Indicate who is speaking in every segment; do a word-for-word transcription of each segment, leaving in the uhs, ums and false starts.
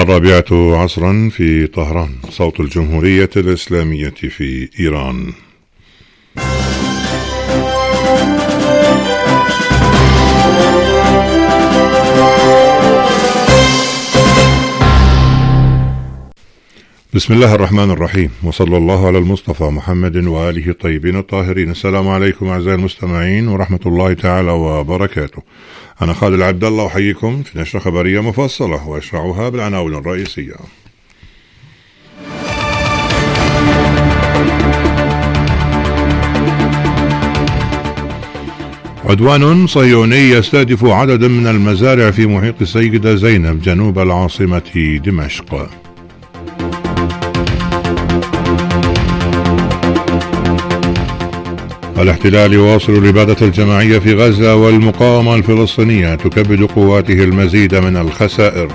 Speaker 1: الرابعة عصرا في طهران، صوت الجمهورية الإسلامية في إيران. بسم الله الرحمن الرحيم، وصلى الله على المصطفى محمد وآله الطيبين الطاهرين. السلام عليكم أعزائي المستمعين ورحمة الله تعالى وبركاته. أنا خالد عبد الله أحييكم في نشرة خبرية مفصلة وأشرعها بالعناوين الرئيسية. عدوان صهيوني يستهدف عددا من المزارع في محيط السيدة زينب جنوب العاصمة دمشق. الاحتلال يواصل الإبادة الجماعية في غزة، والمقاومة الفلسطينية تكبد قواته المزيد من الخسائر.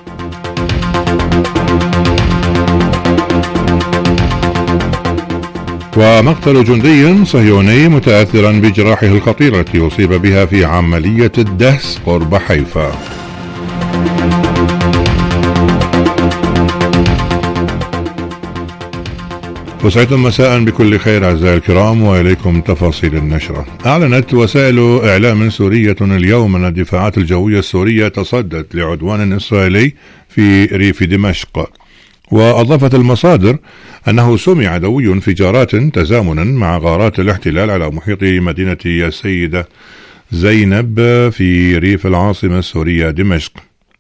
Speaker 1: ومقتل جندي صهيوني متأثرا بجراحه الخطيرة التي أصيب بها في عملية الدهس قرب حيفا. وسعدتم مساء بكل خير أعزائي الكرام، وإليكم تفاصيل النشرة. أعلنت وسائل إعلام سورية اليوم أن الدفاعات الجوية السورية تصدت لعدوان إسرائيلي في ريف دمشق. وأضافت المصادر أنه سمع دوي انفجارات تزامنا مع غارات الاحتلال على محيط مدينة السيدة زينب في ريف العاصمة السورية دمشق.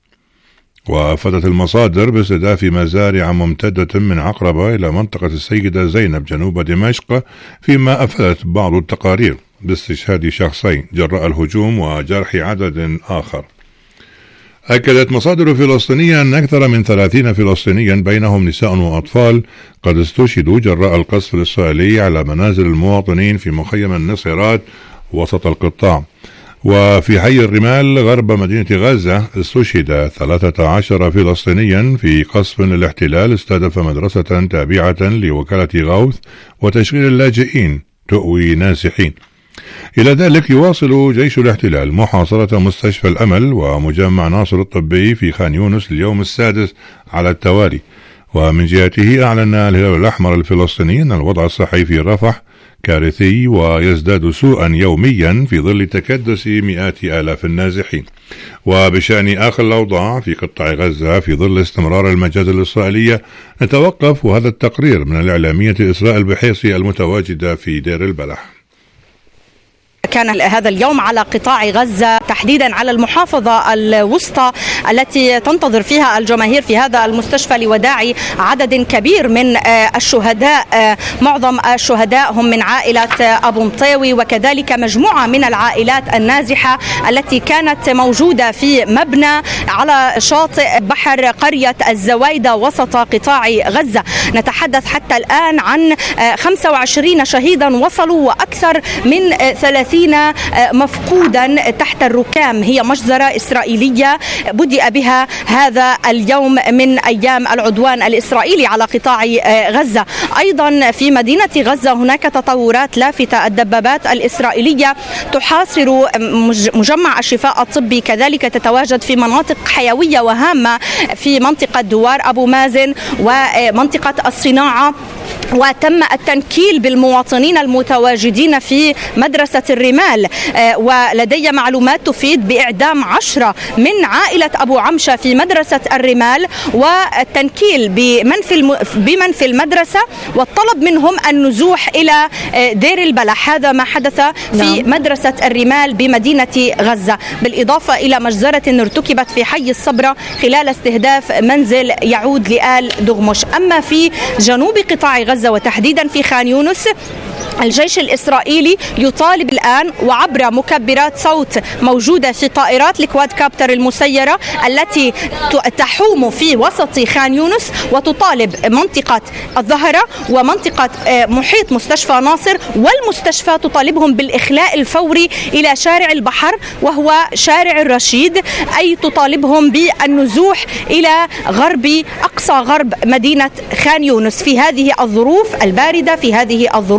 Speaker 1: وأفادت المصادر باستهداف مزارع ممتدة من عقربة إلى منطقة السيدة زينب جنوب دمشق، فيما أفادت بعض التقارير باستشهاد شخصين جراء الهجوم وجرح عدد آخر. أكدت مصادر فلسطينية أن أكثر من ثلاثين فلسطينيا بينهم نساء وأطفال قد استشهدوا جراء القصف الإسرائيلي على منازل المواطنين في مخيم النصيرات وسط القطاع. وفي حي الرمال غرب مدينة غزة استشهد ثلاثة عشر فلسطينيا في قصف الاحتلال استهدف مدرسة تابعة لوكالة غوث وتشغيل اللاجئين تؤوي نازحين. إلى ذلك يواصل جيش الاحتلال محاصرة مستشفى الأمل ومجمع ناصر الطبي في خان يونس اليوم السادس على التوالي. ومن جهته أعلن الهلال الأحمر الفلسطيني أن الوضع الصحي في رفح كارثي ويزداد سوءا يوميا في ظل تكدس مئات آلاف النازحين. وبشأن آخر الأوضاع في قطاع غزة في ظل استمرار المجازر الإسرائيلية، نتوقف وهذا التقرير من الإعلامية إسراء البحيصي المتواجدة في دير البلح.
Speaker 2: كان هذا اليوم على قطاع غزة، تحديدا على المحافظة الوسطى التي تنتظر فيها الجماهير في هذا المستشفى لوداع عدد كبير من الشهداء. معظم الشهداء هم من عائلة أبو مطاوي، وكذلك مجموعة من العائلات النازحة التي كانت موجودة في مبنى على شاطئ بحر قرية الزوايدة وسط قطاع غزة. نتحدث حتى الآن عن خمسة وعشرين شهيدا وصلوا، وأكثر من ثلاثين مفقودا تحت الركام. هي مجزرة إسرائيلية بدأ بها هذا اليوم من أيام العدوان الإسرائيلي على قطاع غزة. أيضا في مدينة غزة هناك تطورات لافتة. الدبابات الإسرائيلية تحاصر مجمع الشفاء الطبي، كذلك تتواجد في مناطق حيوية وهامة في منطقة دوار أبو مازن ومنطقة الصناعة. وتم التنكيل بالمواطنين المتواجدين في مدرسة الرمال. ولدي معلومات تفيد بإعدام عشرة من عائلة أبو عمشة في مدرسة الرمال، والتنكيل بمن في بمن في المدرسة، والطلب منهم النزوح إلى دير البلح. هذا ما حدث في مدرسة الرمال بمدينة غزة، بالإضافة إلى مجزرة ارتكبت في حي الصبرة خلال استهداف منزل يعود لآل دغمش. أما في جنوب قطاع غزة وتحديدا في خان يونس، الجيش الإسرائيلي يطالب الآن وعبر مكبرات صوت موجودة في طائرات الكواد كابتر المسيرة التي تحوم في وسط خان يونس، وتطالب منطقة الظهرة ومنطقة محيط مستشفى ناصر والمستشفى، تطالبهم بالإخلاء الفوري إلى شارع البحر وهو شارع الرشيد، أي تطالبهم بالنزوح إلى غرب أقصى غرب مدينة خان يونس في هذه الظروف الباردة، في هذه الظروف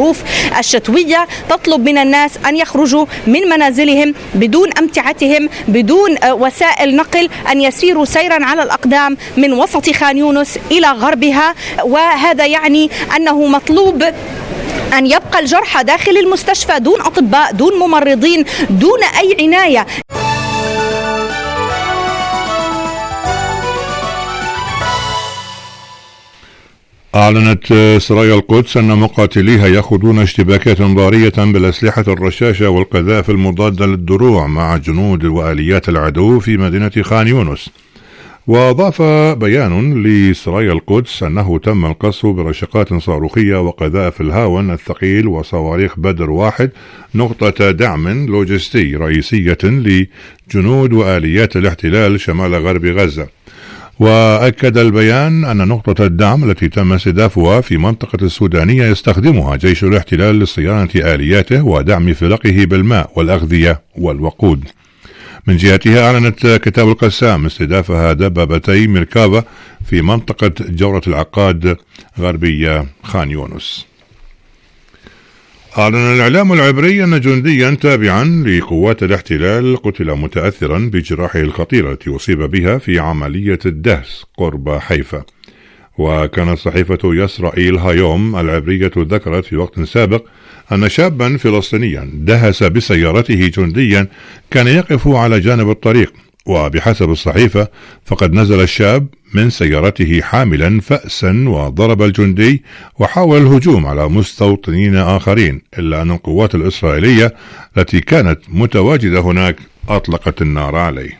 Speaker 2: الشتوية، تطلب من الناس أن يخرجوا من منازلهم بدون أمتعتهم، بدون وسائل نقل، أن يسيروا سيرا على الأقدام من وسط خان يونس إلى غربها. وهذا يعني أنه مطلوب أن يبقى الجرحى داخل المستشفى دون أطباء، دون ممرضين، دون أي عناية.
Speaker 1: أعلنت سرايا القدس أن مقاتليها يخوضون اشتباكات ضارية بالأسلحة الرشاشة والقذائف المضادة للدروع مع جنود وآليات العدو في مدينة خان يونس. وأضاف بيان لسرايا القدس أنه تم القصف برشقات صاروخية وقذائف الهاون الثقيل وصواريخ بدر واحد نقطة دعم لوجستي رئيسية لجنود وآليات الاحتلال شمال غرب غزة. وأكد البيان أن نقطة الدعم التي تم استهدافها في منطقة السودانية يستخدمها جيش الاحتلال لصيانة آلياته ودعم فرقه بالماء والأغذية والوقود. من جهتها أعلنت كتاب القسام استهدافها دبابتي ميركافا في منطقة جورة العقاد غربية خان يونس. أعلن الإعلام العبري أن جنديا تابعا لقوات الاحتلال قتل متأثرا بجراحه الخطيرة التي أصيب بها في عملية الدهس قرب حيفا. وكانت صحيفة يسرائيل هايوم العبرية ذكرت في وقت سابق أن شابا فلسطينيا دهس بسيارته جنديا كان يقف على جانب الطريق. وبحسب الصحيفة فقد نزل الشاب من سيارته حاملا فأسا وضرب الجندي وحاول الهجوم على مستوطنين آخرين، إلا أن القوات الإسرائيلية التي كانت متواجدة هناك أطلقت النار عليه.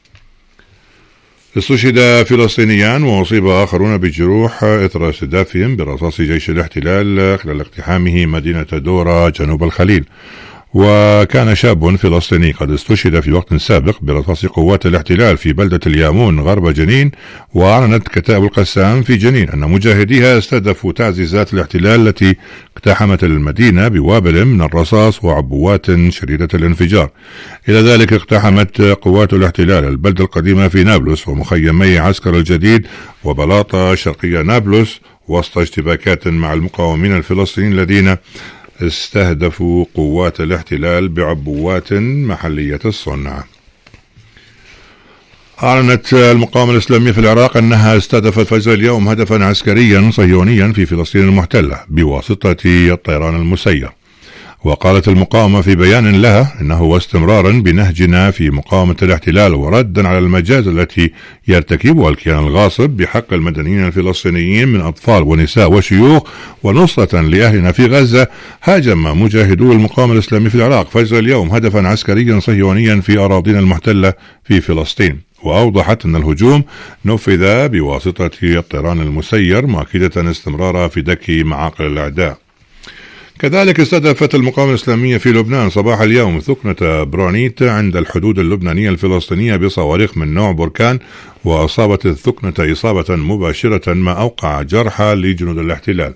Speaker 1: استشهد فلسطينيان وأصيب آخرون بالجروح إثر استهدافهم برصاص جيش الاحتلال خلال اقتحامه مدينة دورة جنوب الخليل. وكان شاب فلسطيني قد استشهد في وقت سابق برصاص قوات الاحتلال في بلدة اليامون غرب جنين. وأعلنت كتائب القسام في جنين أن مجاهديها استهدفوا تعزيزات الاحتلال التي اقتحمت المدينة بوابل من الرصاص وعبوات شديدة الانفجار. إلى ذلك اقتحمت قوات الاحتلال البلدة القديمة في نابلس ومخيمي عسكر الجديد وبلاطة شرقية نابلس وسط اشتباكات مع المقاومين الفلسطينيين الذين استهدفوا قوات الاحتلال بعبوات محلية الصنع. أعلنت المقاومة الإسلامية في العراق أنها استهدفت فجر اليوم هدفا عسكريا صهيونيا في فلسطين المحتلة بواسطة الطيران المسير. وقالت المقاومة في بيان لها إنه استمرارا بنهجنا في مقاومة الاحتلال وردا على المجاز التي يرتكبها الكيان الغاصب بحق المدنيين الفلسطينيين من أطفال ونساء وشيوخ ونصرة لأهلنا في غزة، هاجم مجاهدو المقاومة الإسلامية في العراق فجر اليوم هدفا عسكريا صهيونيا في أراضينا المحتلة في فلسطين. وأوضحت أن الهجوم نفذ بواسطة الطيران المسير مؤكدة استمرارها في دك معاقل الأعداء. كذلك استهدفت المقاومة الإسلامية في لبنان صباح اليوم ثكنة برانيت عند الحدود اللبنانية الفلسطينية بصواريخ من نوع بركان، وأصابت الثكنة إصابة مباشرة ما أوقع جرحى لجنود الاحتلال.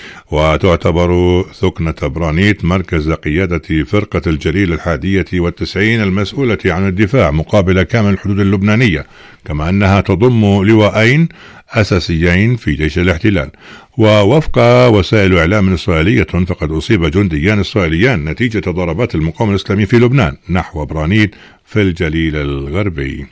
Speaker 1: وتعتبر ثكنة برانيت مركز قيادة فرقة الجليل الحادية والتسعين المسؤولة عن الدفاع مقابل كامل الحدود اللبنانية، كما أنها تضم لواءين أساسيين في جيش الاحتلال. ووفق وسائل إعلام إسرائيلية فقد أصيب جنديان إسرائيليان نتيجة ضربات المقاومة الإسلامية في لبنان نحو برانيت في الجليل الغربي.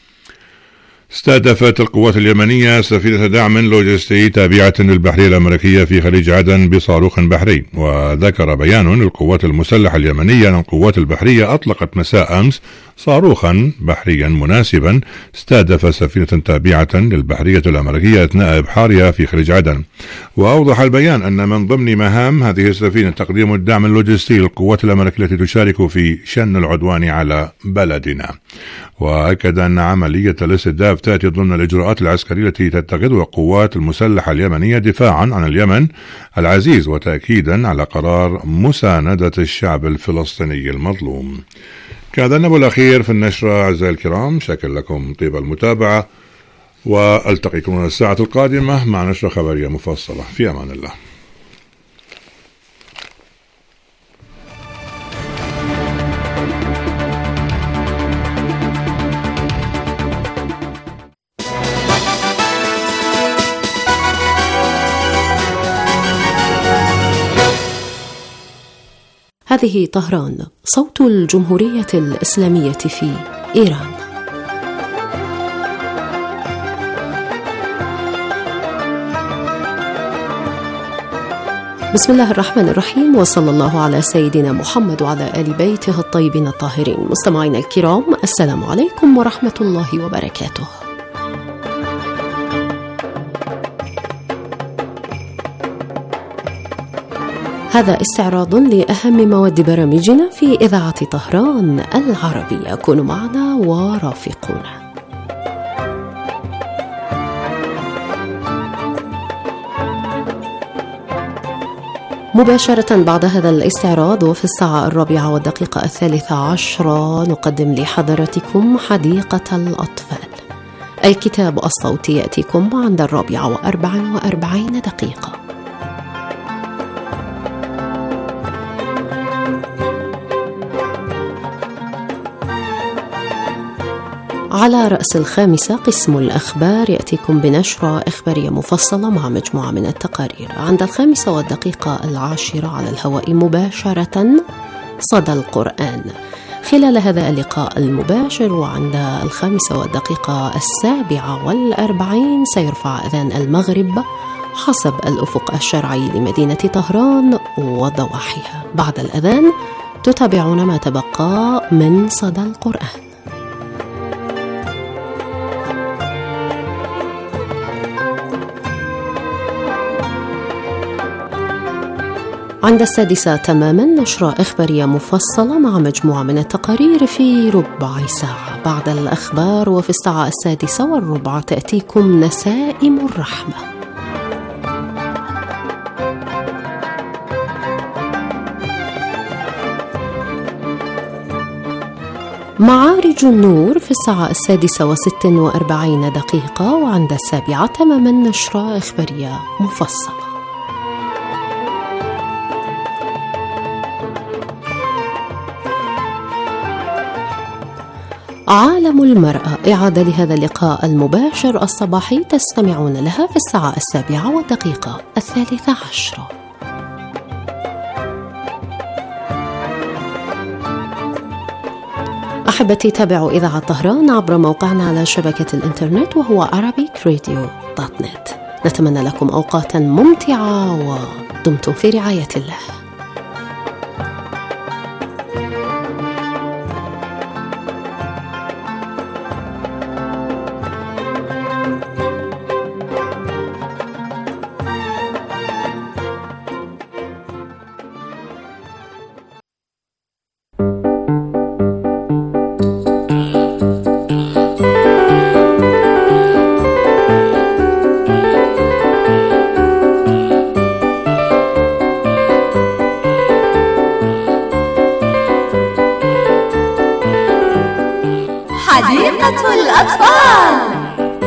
Speaker 1: استهدفت القوات اليمنية سفينة دعم لوجستي تابعة للبحرية الأمريكية في خليج عدن بصاروخ بحري. وذكر بيان للقوات المسلحة اليمنية أن القوات البحرية أطلقت مساء أمس صاروخا بحريا مناسبا استهدف سفينة تابعة للبحرية الأمريكية أثناء إبحارها في خليج عدن. وأوضح البيان أن من ضمن مهام هذه السفينة تقديم الدعم اللوجستي للقوات الأمريكية التي تشارك في شن العدوان على بلدنا. وأكد أن عملية الاستهداف تأتي ضمن الإجراءات العسكرية التي تتخذها القوات المسلحة اليمنية دفاعا عن اليمن العزيز وتأكيدا على قرار مساندة الشعب الفلسطيني المظلوم. كان النبو الأخير في النشرة. أعزائي الكرام، شكرا لكم طيب المتابعة، وألتقيكم الساعة القادمة مع نشرة خبرية مفصلة. في أمان الله.
Speaker 3: هذه طهران، صوت الجمهورية الإسلامية في إيران. بسم الله الرحمن الرحيم، وصلى الله على سيدنا محمد وعلى آل بيته الطيبين الطاهرين. مستمعينا الكرام، السلام عليكم ورحمة الله وبركاته. هذا استعراض لأهم مواد برامجنا في إذاعة طهران العربية. كونوا معنا ورافقونا. مباشرة بعد هذا الاستعراض وفي الساعة الرابعة والدقيقة الثالثة عشرة نقدم لحضراتكم حديقة الأطفال. الكتاب الصوتي يأتيكم عند الرابعة وأربع وأربعين دقيقة. على رأس الخامسة قسم الأخبار يأتيكم بنشرة إخبارية مفصلة مع مجموعة من التقارير. عند الخامسة والدقيقة العاشرة على الهواء مباشرة صدى القرآن. خلال هذا اللقاء المباشر وعند الخامسة والدقيقة السابعة والأربعين سيرفع أذان المغرب حسب الأفق الشرعي لمدينة طهران وضواحيها. بعد الأذان تتابعون ما تبقى من صدى القرآن. عند السادسة تماما نشرة إخبارية مفصلة مع مجموعة من التقارير في ربع ساعة. بعد الأخبار وفي الساعة السادسة والربع تأتيكم نسائم الرحمة. معارج النور في الساعة السادسة وست وأربعين دقيقة. وعند السابعة تماما نشرة إخبارية مفصلة. عالم المرأة إعادة لهذا اللقاء المباشر الصباحي تستمعون لها في الساعة السابعة والدقيقة الثالثة عشرة. أحبتي، تابعوا إذاعة طهران عبر موقعنا على شبكة الإنترنت وهو arabic radio دوت نت. نتمنى لكم أوقاتا ممتعة ودمتم في رعاية الله.
Speaker 4: حديقة الأطفال.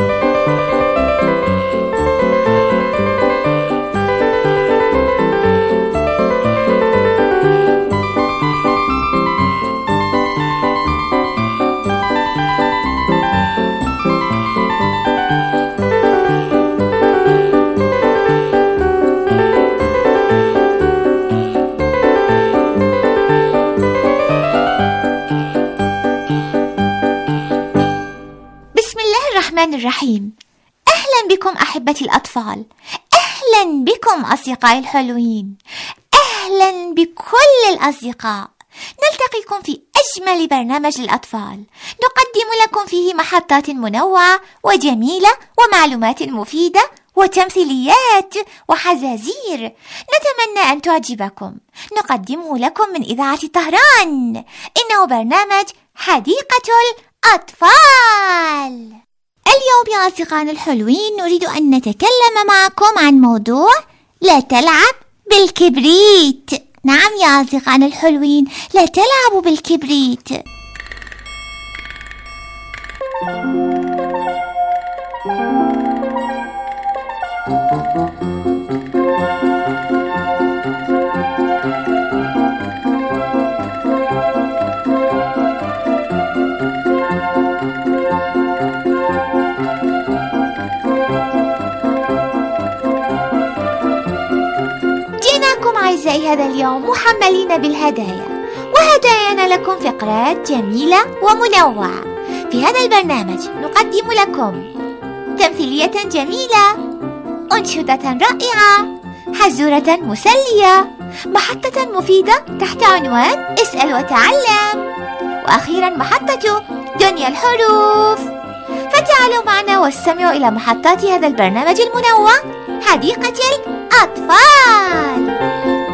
Speaker 4: الرحيم. أهلا بكم أحبتي الأطفال، أهلا بكم أصدقائي الحلوين، أهلا بكل الأصدقاء. نلتقيكم في أجمل برنامج للأطفال، نقدم لكم فيه محطات منوعة وجميلة ومعلومات مفيدة وتمثيليات وحزازير نتمنى أن تعجبكم. نقدمه لكم من إذاعة طهران، إنه برنامج حديقة الأطفال. اليوم يا أصدقائنا الحلوين نريد أن نتكلم معكم عن موضوع لا تلعب بالكبريت. نعم يا أصدقائنا الحلوين، لا تلعبوا بالكبريت. أعزائي هذا اليوم محملين بالهدايا، وهدايانا لكم فقرات جميلة ومنوعة. في هذا البرنامج نقدم لكم تمثيلية جميلة، أنشودة رائعة، حزورة مسلية، محطة مفيدة تحت عنوان اسأل وتعلم، وأخيرا محطة دنيا الحروف. فتعالوا معنا واستمعوا إلى محطات هذا البرنامج المنوع حديقة الأطفال.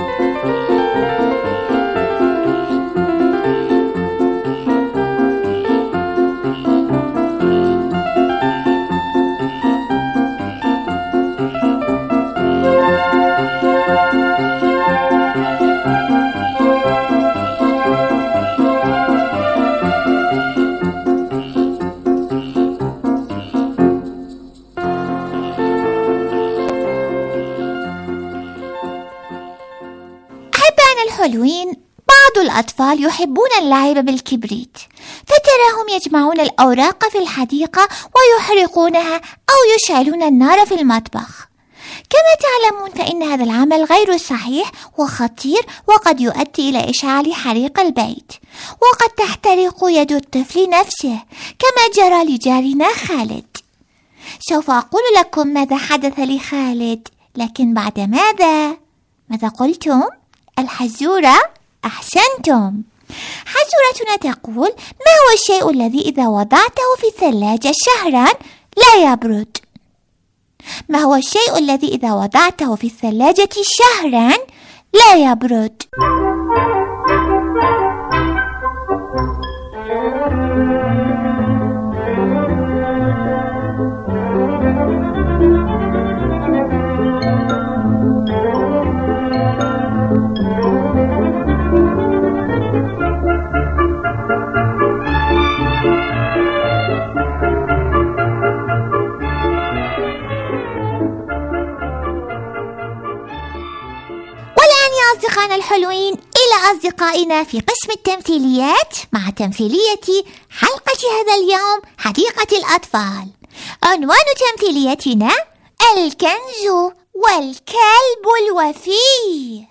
Speaker 4: الحلوين، بعض الأطفال يحبون اللعب بالكبريت، فتراهم يجمعون الأوراق في الحديقة ويحرقونها أو يشعلون النار في المطبخ. كما تعلمون فإن هذا العمل غير صحيح وخطير، وقد يؤدي إلى إشعال حريق البيت، وقد تحترق يد الطفل نفسه كما جرى لجارنا خالد. سوف أقول لكم ماذا حدث لخالد، لكن بعد ماذا؟ ماذا قلتم؟ الحزورة؟ أحسنتم. حزورتنا تقول: ما هو الشيء الذي إذا وضعته في الثلاجة شهرا لا يبرد؟ ما هو الشيء الذي إذا وضعته في الثلاجة شهرا لا يبرد؟ أصدقائنا الحلوين، إلى أصدقائنا في قسم التمثيليات مع تمثيلية حلقة هذا اليوم حديقة الأطفال. عنوان تمثيليتنا: الكنز والكلب الوفي.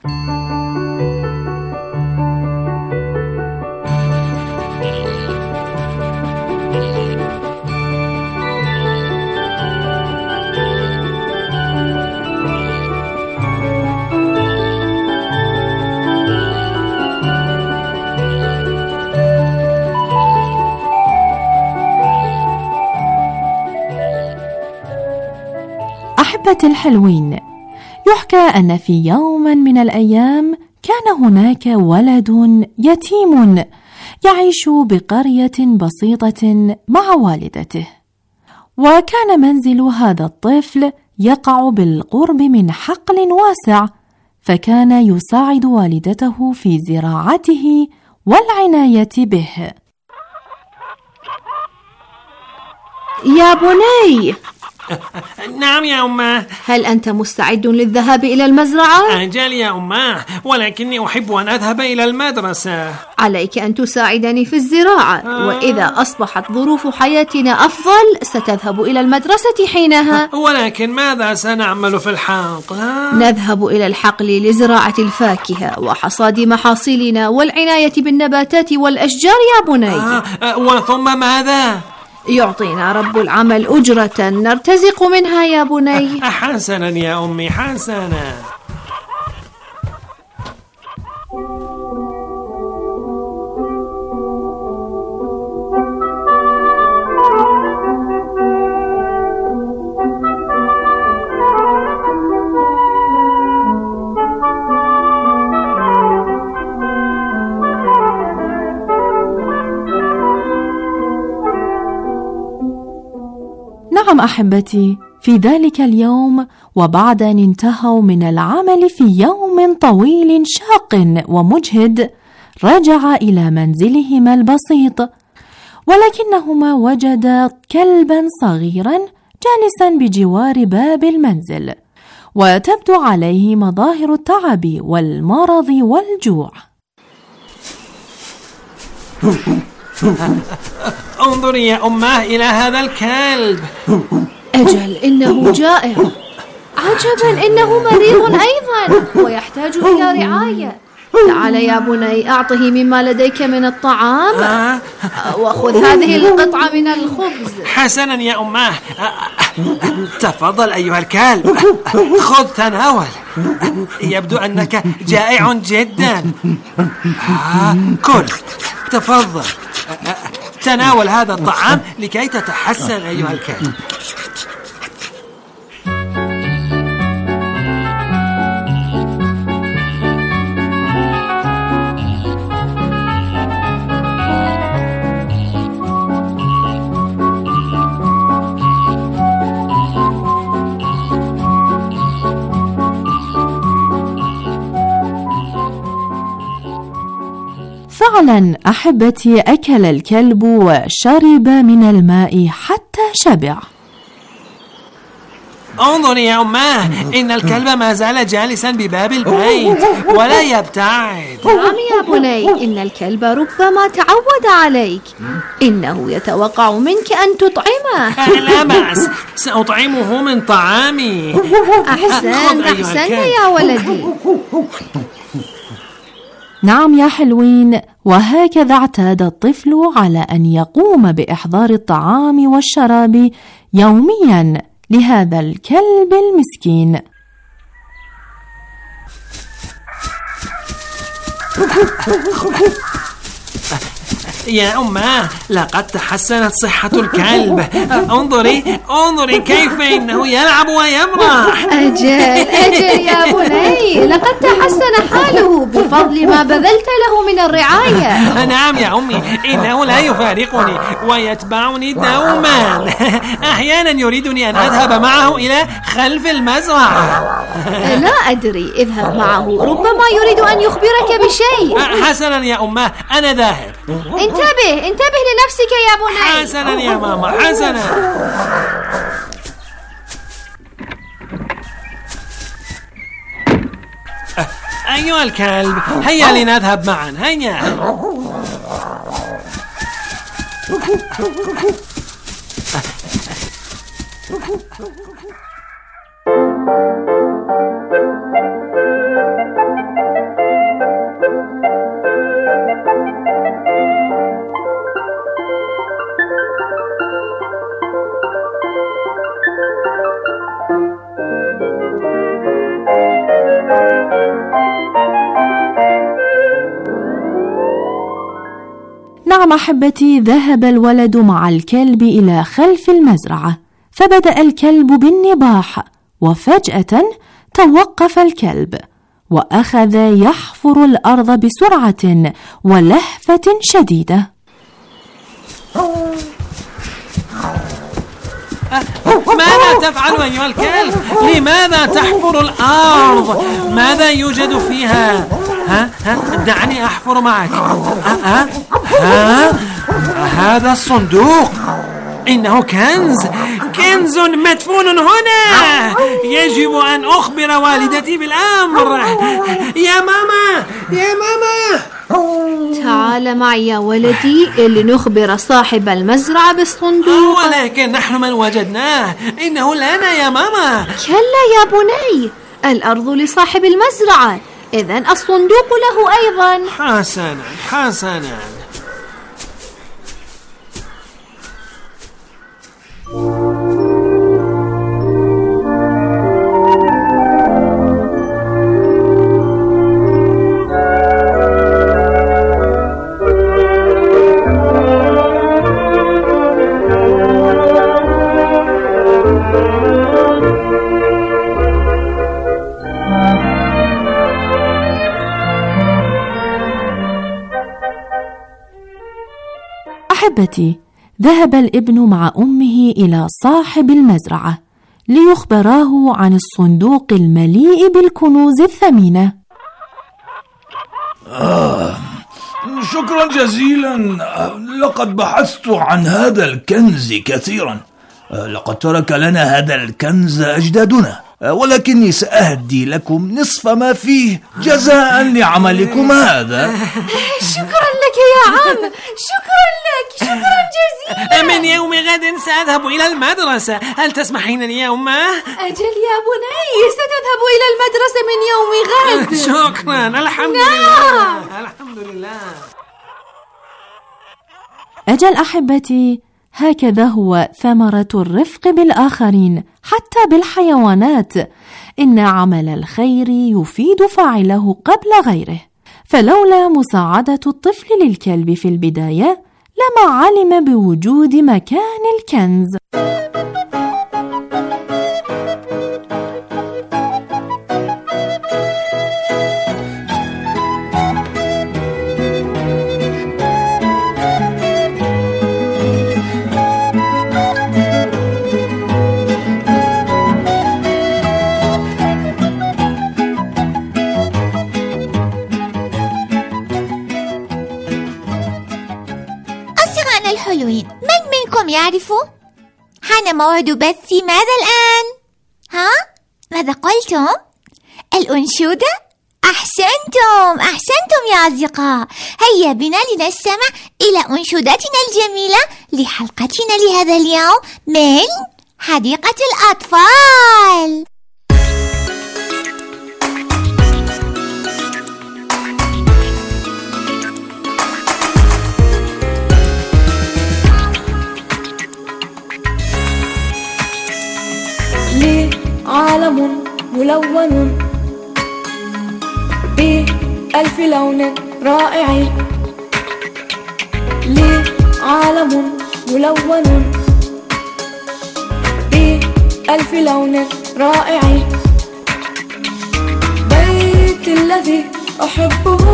Speaker 5: أحبتي الحلوين، يحكى أن في يوم من الأيام كان هناك ولد يتيم يعيش بقرية بسيطة مع والدته، وكان منزل هذا الطفل يقع بالقرب من حقل واسع، فكان يساعد والدته في زراعته والعناية به.
Speaker 3: يا بني.
Speaker 6: نعم يا أمه.
Speaker 3: هل أنت مستعد للذهاب إلى المزرعة؟
Speaker 6: أجل يا أمه، ولكني أحب أن أذهب إلى المدرسة.
Speaker 3: عليك أن تساعدني في الزراعة، آه. وإذا أصبحت ظروف حياتنا أفضل ستذهب إلى المدرسة حينها.
Speaker 6: ولكن ماذا سنعمل في الحقل؟ آه.
Speaker 3: نذهب إلى الحقل لزراعة الفاكهة وحصاد محاصيلنا والعناية بالنباتات والأشجار يا بني.
Speaker 6: آه. آه. وثم ماذا؟
Speaker 3: يعطينا رب العمل أجرة نرتزق منها يا بني.
Speaker 6: حسنا يا أمي، حسنا.
Speaker 5: نعم أحبتي، في ذلك اليوم وبعد أن انتهوا من العمل في يوم طويل شاق ومجهد، رجع إلى منزلهما البسيط، ولكنهما وجدا كلبا صغيرا جالسا بجوار باب المنزل، وتبدو عليه مظاهر التعب والمرض والجوع.
Speaker 6: انظري يا أمه إلى هذا الكلب.
Speaker 3: أجل إنه جائع.
Speaker 7: عجبا، إنه مريض أيضا ويحتاج إلى رعاية. تعال يا بني، أعطه مما لديك من الطعام وخذ هذه القطعة من الخبز.
Speaker 6: حسنا يا أماه. تفضل أيها الكلب، خذ تناول. يبدو أنك جائع جدا. كل، تفضل تناول هذا الطعام لكي تتحسن أيها الكلب.
Speaker 5: فعلا أحبتي، أكل الكلب وشرب من الماء حتى شبع.
Speaker 6: انظري يا أماه، إن الكلب ما زال جالسا بباب البيت ولا يبتعد.
Speaker 7: نعم يا بني، إن الكلب ربما تعود عليك. إنه يتوقع منك أن تطعمه.
Speaker 6: لا بأس، سأطعمه من طعامي.
Speaker 7: أحسن أحسن يا ولدي.
Speaker 5: نعم يا حلوين، وهكذا اعتاد الطفل على أن يقوم بإحضار الطعام والشراب يوميا لهذا الكلب المسكين.
Speaker 6: يا أماه، لقد تحسنت صحة الكلب. انظري انظري كيف إنه يلعب ويمرح.
Speaker 7: أجل أجل يا بني، لقد تحسن حاله بفضل ما بذلت له من الرعاية.
Speaker 6: نعم يا أمي، إنه لا يفارقني ويتبعني دوما. أحيانا يريدني أن أذهب معه إلى خلف المزرعة.
Speaker 7: لا أدري، اذهب معه، ربما يريد أن يخبرك بشيء.
Speaker 6: حسنا يا أماه، أنا ذاهب.
Speaker 7: انتبه انتبه لنفسك يا بني.
Speaker 6: حسنا يا ماما، حسنا. أيها الكلب، هيا لنذهب معا، هيا.
Speaker 5: نعم أحبتي، ذهب الولد مع الكلب إلى خلف المزرعة، فبدأ الكلب بالنباح، وفجأة توقف الكلب وأخذ يحفر الأرض بسرعة ولهفة شديدة.
Speaker 6: ماذا تفعل أيها الكلب؟ لماذا تحفر الأرض؟ ماذا يوجد فيها؟ ها ها دعني أحفر معك. ها ها هذا الصندوق، إنه كنز كنز مدفون هنا. يجب أن أخبر والدتي بالأمر. يا ماما يا ماما،
Speaker 7: تعال معي يا ولدي لنخبر صاحب المزرعة بالصندوق.
Speaker 6: ولكن نحن من وجدناه، إنه لنا يا ماما.
Speaker 7: كلا يا بني، الأرض لصاحب المزرعة، إذن الصندوق له أيضا.
Speaker 6: حسنا حسنا.
Speaker 5: أحبتي، ذهب الابن مع أمه إلى صاحب المزرعة ليخبراه عن الصندوق المليء بالكنوز الثمينة.
Speaker 8: آه، شكرا جزيلا، لقد بحثت عن هذا الكنز كثيرا. لقد ترك لنا هذا الكنز أجدادنا، ولكني سأهدي لكم نصف ما فيه جزاء لعملكم هذا.
Speaker 7: شكرا لك لك يا عم، شكرا لك، شكرا جزيلا.
Speaker 6: من يوم غد سأذهب إلى المدرسة، هل تسمحين اليوم؟
Speaker 7: أجل يا بني، ستذهب إلى المدرسة من يوم غد.
Speaker 6: شكرا، الحمد لله، الحمد لله.
Speaker 5: أجل أحبتي، هكذا هو ثمرة الرفق بالآخرين حتى بالحيوانات. إن عمل الخير يفيد فاعله قبل غيره، فلولا مساعدة الطفل للكلب في البداية لما علم بوجود مكان الكنز.
Speaker 4: الحلوين، من منكم يعرفوا؟ حان موعد بث ماذا الآن؟ ها؟ ماذا قلتم؟ الأنشودة؟ أحسنتم أحسنتم يا أصدقاء. هيا بنا لنستمع إلى أنشودتنا الجميلة لحلقتنا لهذا اليوم من حديقة الأطفال.
Speaker 9: لي عالم ملون بألف لون رائع، لي عالم ملون بألف لون رائع، بيت الذي أحبه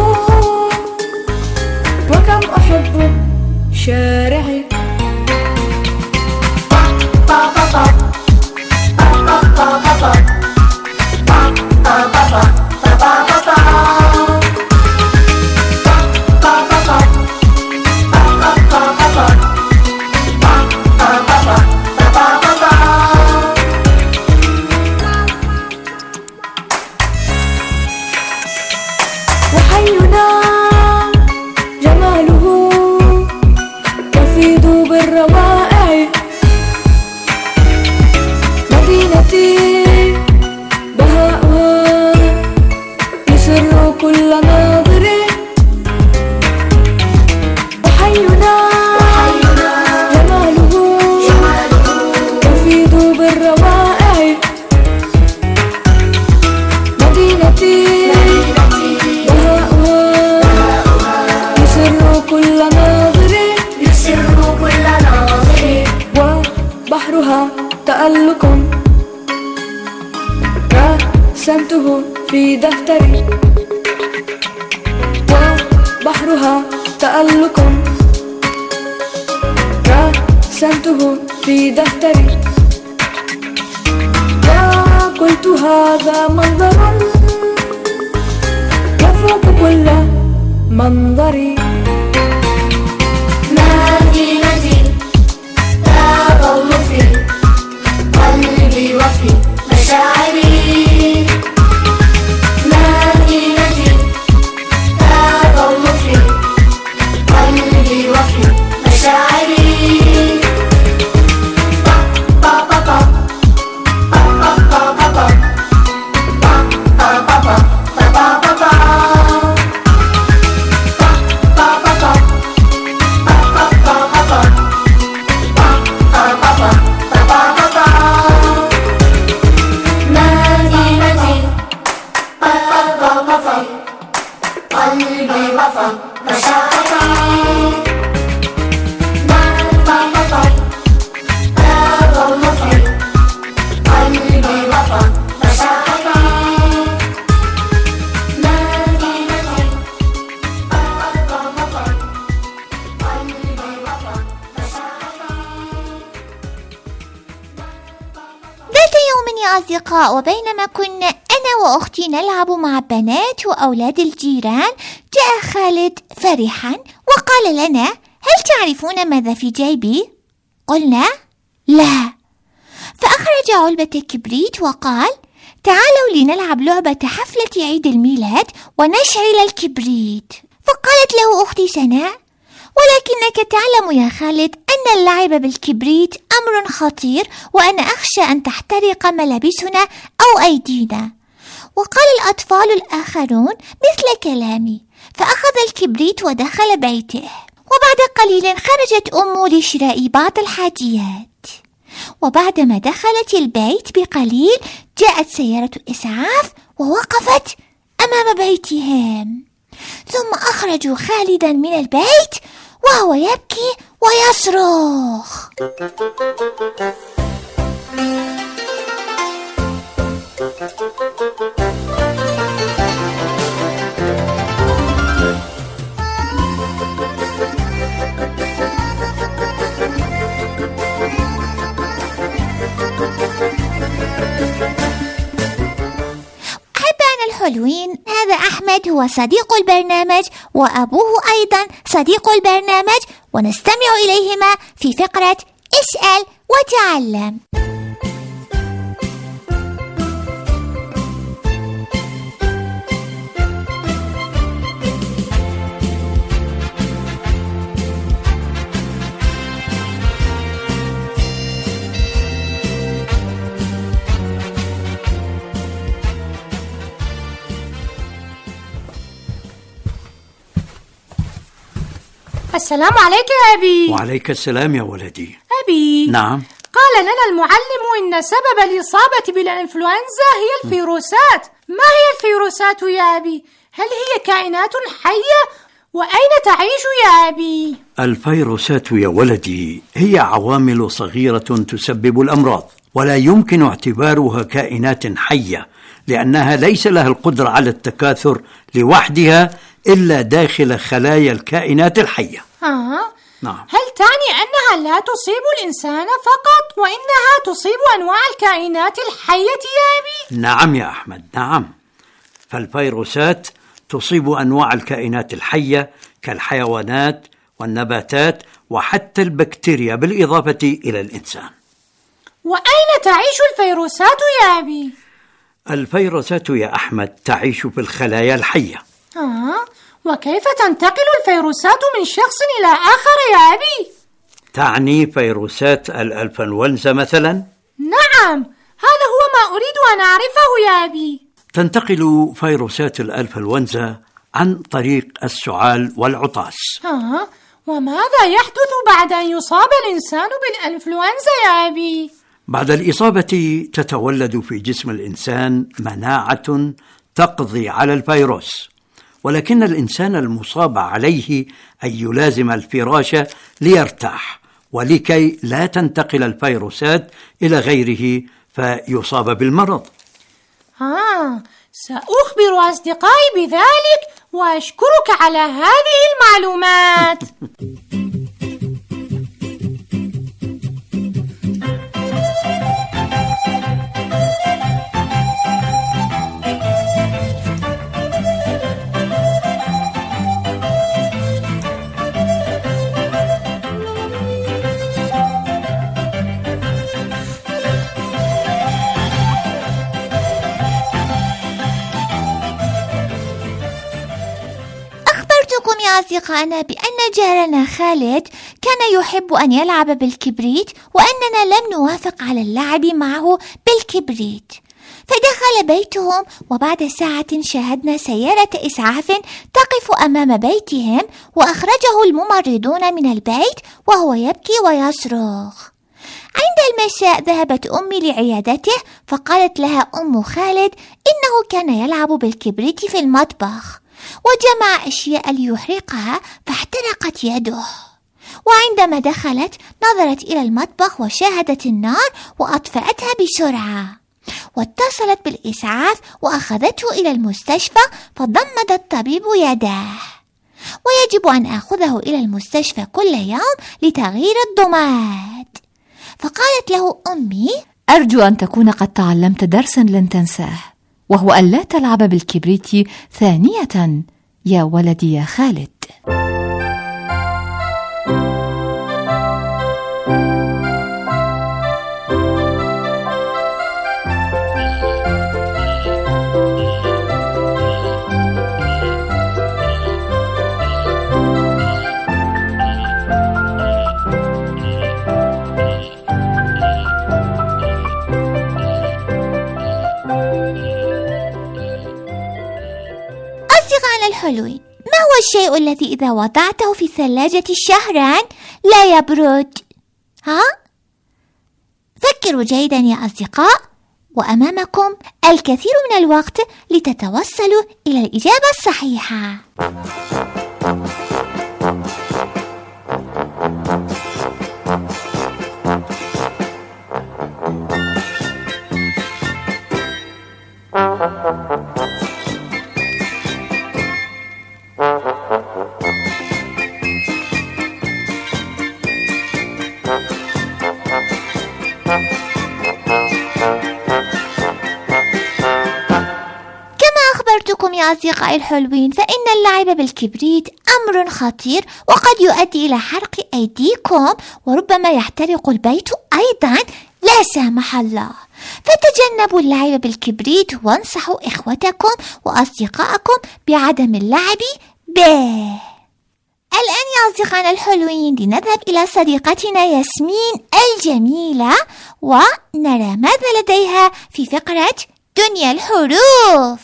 Speaker 9: وكم أحب شارعي. وحينا جماله يفيض بالروائع، مدينتي بهاؤها يسر كل ناظر. وحينا جماله يفيض بالروائع، مدينتي وبحرها تألق رسمته في دفتري، وبحرها تألق رسمته في دفتري، وقلت هذا منظر يفوق كل منظري.
Speaker 10: مدينتي تظل في قلبي وفي مشاعري، مدينتي تظل في قلبي وفي مشاعري.
Speaker 4: أصدقاء، وبينما كنا أنا وأختي نلعب مع بنات وأولاد الجيران، جاء خالد فرحا وقال لنا: هل تعرفون ماذا في جيبي؟ قلنا: لا. فأخرج علبة كبريت وقال: تعالوا لنلعب لعبة حفلة عيد الميلاد ونشعل الكبريت. فقالت له أختي سناء: ولكنك تعلم يا خالد أن اللعب بالكبريت أمر خطير، وأنا أخشى أن تحترق ملابسنا أو أيدينا. وقال الأطفال الآخرون مثل كلامي، فأخذ الكبريت ودخل بيته. وبعد قليل خرجت أمه لشراء بعض الحاجيات، وبعدما دخلت البيت بقليل جاءت سيارة إسعاف ووقفت أمام بيتهم، ثم أخرجوا خالدا من البيت وهو يبكي ويصرخ. الحلوين، هذا أحمد هو صديق البرنامج وأبوه أيضا صديق البرنامج، ونستمع إليهما في فقرة اسأل وتعلم.
Speaker 11: السلام عليك يا أبي.
Speaker 12: وعليك السلام يا ولدي.
Speaker 11: أبي،
Speaker 12: نعم.
Speaker 11: قال لنا المعلم إن سبب الإصابة بالإنفلونزا هي الفيروسات. ما هي الفيروسات يا أبي؟ هل هي كائنات حية؟ وأين تعيش يا أبي؟
Speaker 12: الفيروسات يا ولدي هي عوامل صغيرة تسبب الأمراض، ولا يمكن اعتبارها كائنات حية، لأنها ليس لها القدرة على التكاثر لوحدها إلا داخل خلايا الكائنات الحية.
Speaker 11: آه.
Speaker 12: نعم.
Speaker 11: هل تعني أنها لا تصيب الإنسان فقط، وإنها تصيب أنواع الكائنات الحية يا أبي؟
Speaker 12: نعم يا أحمد، نعم. فالفيروسات تصيب أنواع الكائنات الحية كالحيوانات والنباتات وحتى البكتيريا، بالإضافة إلى الإنسان.
Speaker 11: وأين تعيش الفيروسات يا أبي؟
Speaker 12: الفيروسات يا أحمد تعيش في الخلايا الحية.
Speaker 11: آه. وكيف تنتقل الفيروسات من شخص إلى آخر يا أبي؟
Speaker 12: تعني فيروسات الإنفلونزا مثلا؟
Speaker 11: نعم، هذا هو ما أريد أن أعرفه يا أبي.
Speaker 12: تنتقل فيروسات الإنفلونزا عن طريق السعال والعطاس.
Speaker 11: آه. وماذا يحدث بعد أن يصاب الإنسان بالإنفلونزا يا أبي؟
Speaker 12: بعد الإصابة تتولد في جسم الإنسان مناعة تقضي على الفيروس، ولكن الإنسان المصاب عليه أن يلازم الفراش ليرتاح، ولكي لا تنتقل الفيروسات إلى غيره فيصاب بالمرض.
Speaker 11: آه، سأخبر أصدقائي بذلك، وأشكرك على هذه المعلومات.
Speaker 4: أصدقائنا بأن جارنا خالد كان يحب أن يلعب بالكبريت، وأننا لم نوافق على اللعب معه بالكبريت، فدخل بيتهم، وبعد ساعة شاهدنا سيارة إسعاف تقف أمام بيتهم، وأخرجه الممرضون من البيت وهو يبكي ويصرخ. عند المساء ذهبت أمي لعيادته، فقالت لها أم خالد إنه كان يلعب بالكبريت في المطبخ وجمع أشياء ليحرقها فاحترقت يده. وعندما دخلت نظرت إلى المطبخ وشاهدت النار وأطفأتها بسرعة، واتصلت بالإسعاف وأخذته إلى المستشفى، فضمد الطبيب يداه، ويجب أن أخذه إلى المستشفى كل يوم لتغيير الضماد. فقالت له أمي:
Speaker 5: أرجو أن تكون قد تعلمت درسا لن تنساه، وهو أن لا تلعب بالكبريت ثانية يا ولدي يا خالد.
Speaker 4: أصدقائنا الحلوين، ما هو الشيء الذي إذا وضعته في الثلاجة شهرا لا يبرد؟ ها؟ فكروا جيدا يا أصدقاء، وأمامكم الكثير من الوقت لتتوصلوا إلى الإجابة الصحيحة. يا أصدقائي الحلوين، فإن اللعب بالكبريت أمر خطير وقد يؤدي إلى حرق أيديكم، وربما يحترق البيت أيضا لا سامح الله. فتجنبوا اللعب بالكبريت وانصحوا إخوتكم وأصدقائكم بعدم اللعب به. الآن يا أصدقائنا الحلوين لنذهب إلى صديقتنا ياسمين الجميلة ونرى ماذا لديها في فقرة دنيا الحروف.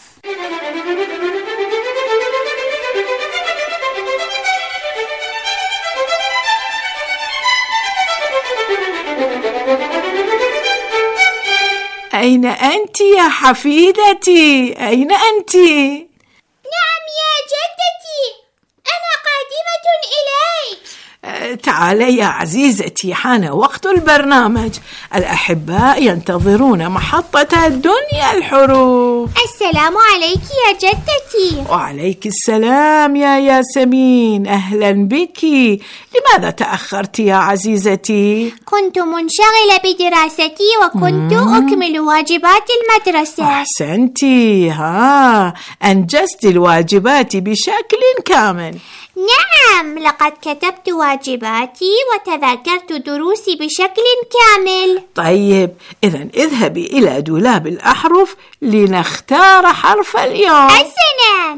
Speaker 13: أين أنت يا حفيدتي؟ أين أنت؟
Speaker 4: نعم يا جدتي، أنا قادمة إليك.
Speaker 13: تعالي يا عزيزتي، حان وقت البرنامج. الأحباء ينتظرون محطة دنيا الحروف.
Speaker 4: السلام عليك يا جدتي.
Speaker 13: وعليك السلام يا ياسمين، أهلا بك. لماذا تأخرت يا عزيزتي؟
Speaker 4: كنت منشغلة بدراستي وكنت مم. أكمل واجبات المدرسة.
Speaker 13: أحسنتي، ها أنجزت الواجبات بشكل كامل.
Speaker 4: نعم، لقد كتبت واجباتي وتذاكرت دروسي بشكل كامل.
Speaker 13: طيب، إذن اذهبي إلى دولاب الأحرف لنختار حرف اليوم.
Speaker 4: حسناً.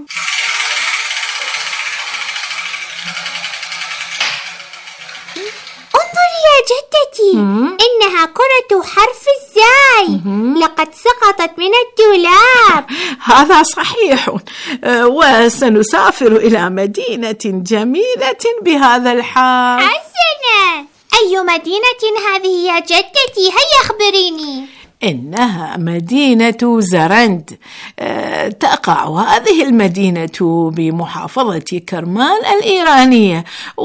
Speaker 4: انظري يا جدتي، مم. إنها كرة حرف الزاي. مم. لقد سقطت من الدولاب.
Speaker 13: هذا صحيح، وسنسافر إلى مدينة جميلة بهذا الحال.
Speaker 4: حسنا، أي مدينة هذه يا جدتي؟ هيا أخبريني.
Speaker 13: إنها مدينة زرند. أه تقع هذه المدينة بمحافظة كرمان الإيرانية،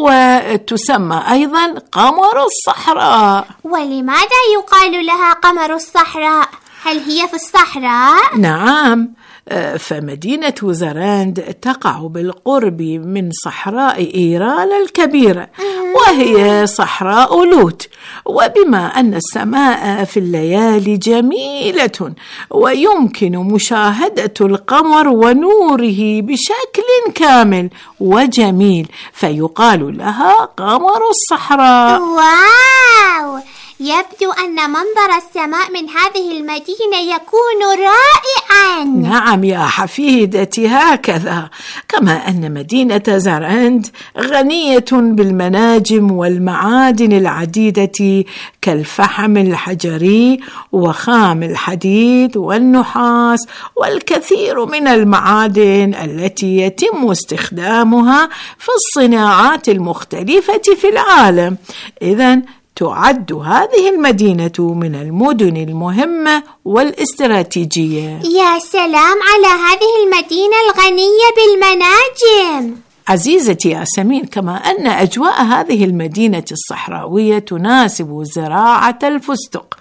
Speaker 13: وتسمى أيضا قمر الصحراء.
Speaker 4: ولماذا يقال لها قمر الصحراء؟ هل هي في الصحراء؟
Speaker 13: نعم، فمدينة زرند تقع بالقرب من صحراء إيران الكبيرة، وهي صحراء لوط. وبما أن السماء في الليالي جميلة ويمكن مشاهدة القمر ونوره بشكل كامل وجميل، فيقال لها قمر الصحراء.
Speaker 4: واو! يبدو أن منظر السماء من هذه المدينة يكون رائعاً.
Speaker 13: نعم يا حفيدتي، هكذا. كما أن مدينة زرند غنية بالمناجم والمعادن العديدة كالفحم الحجري وخام الحديد والنحاس والكثير من المعادن التي يتم استخدامها في الصناعات المختلفة في العالم. إذن تعد هذه المدينة من المدن المهمة والاستراتيجية.
Speaker 4: يا سلام على هذه المدينة الغنية بالمناجم.
Speaker 13: عزيزتي ياسمين، كما أن أجواء هذه المدينة الصحراوية تناسب زراعة الفستق،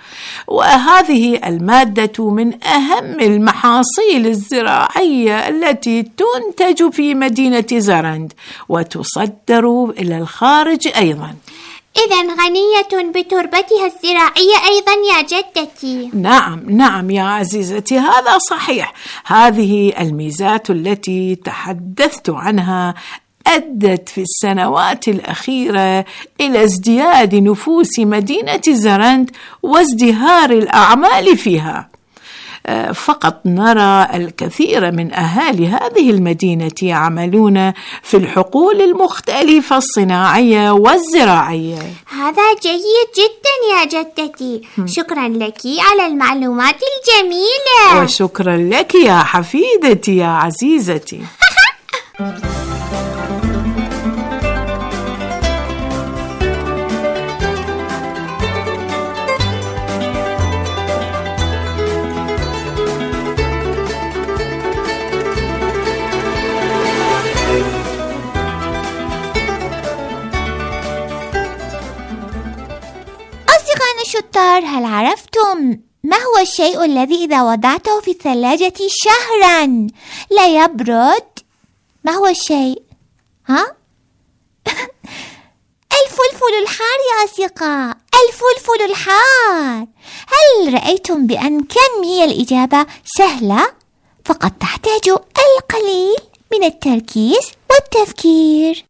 Speaker 13: وهذه المادة من أهم المحاصيل الزراعية التي تنتج في مدينة زرند وتصدر إلى الخارج أيضا.
Speaker 4: إذن غنية بتربتها الزراعية أيضا يا جدتي.
Speaker 13: نعم نعم يا عزيزتي، هذا صحيح. هذه الميزات التي تحدثت عنها أدت في السنوات الأخيرة إلى ازدياد نفوس مدينة زرند وازدهار الأعمال فيها. فقط نرى الكثير من أهالي هذه المدينة يعملون في الحقول المختلفة الصناعية والزراعية.
Speaker 4: هذا جيد جدا يا جدتي، شكرا لك على المعلومات الجميلة.
Speaker 13: وشكرا لك يا حفيدتي يا عزيزتي.
Speaker 4: الشطار، هل عرفتم ما هو الشيء الذي إذا وضعته في الثلاجة شهرا لا يبرد؟ ما هو الشيء؟ ها؟ الفلفل الحار يا أصدقاء، الفلفل الحار. هل رأيتم بأن كم هي الإجابة سهلة؟ فقط تحتاج القليل من التركيز والتفكير.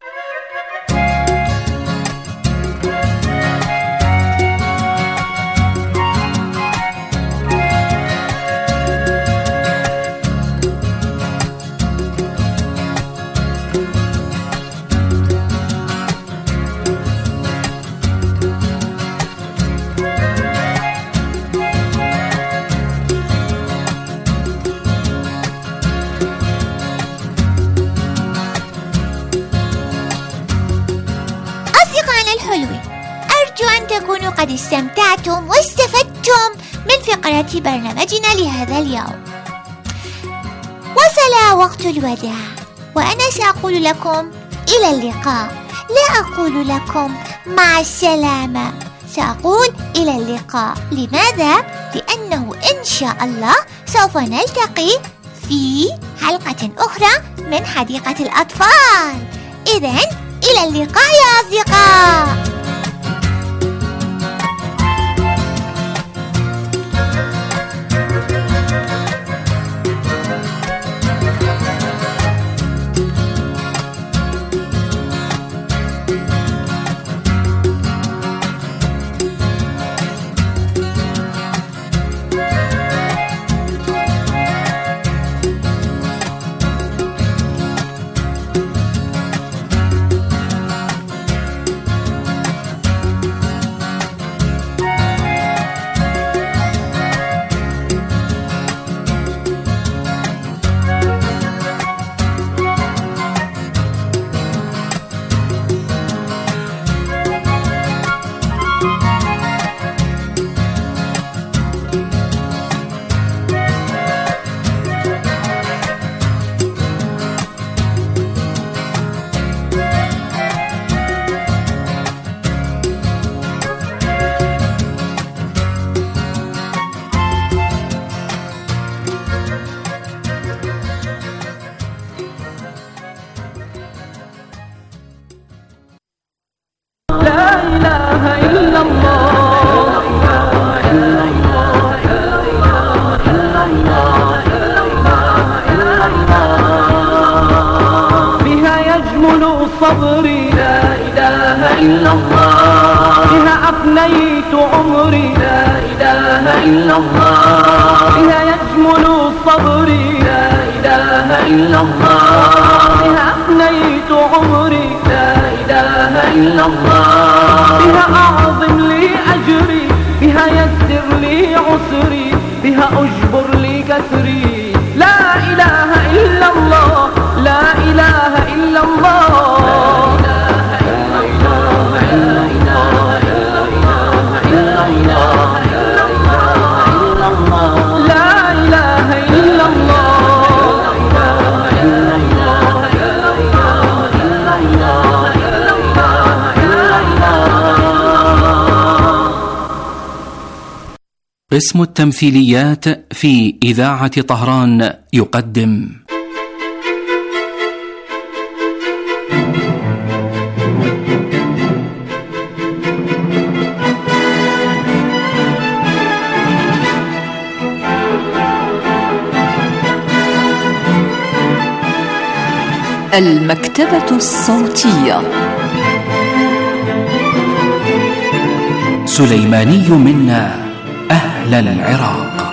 Speaker 4: تكونوا قد استمتعتم واستفدتم من فقرة برنامجنا لهذا اليوم. وصل وقت الوداع وأنا سأقول لكم إلى اللقاء، لا أقول لكم مع السلامة، سأقول إلى اللقاء. لماذا؟ لأنه إن شاء الله سوف نلتقي في حلقة أخرى من حديقة الأطفال. إذن إلى اللقاء يا أصدقاء.
Speaker 14: صبري لا إله إلا الله، بها أفنيت عمري لا إله إلا الله، بها يجمل صبري لا إله إلا الله، بها أفنيت عمري لا إله إلا الله، بها أعظم لي أجري، بها يسر لي عسري، بها أجبر لي كسري. لا إله إلا الله، لا إله إلا الله.
Speaker 15: قسم التمثيليات في إذاعة طهران يقدم
Speaker 16: المكتبة الصوتية.
Speaker 15: سليماني منا أهل العراق.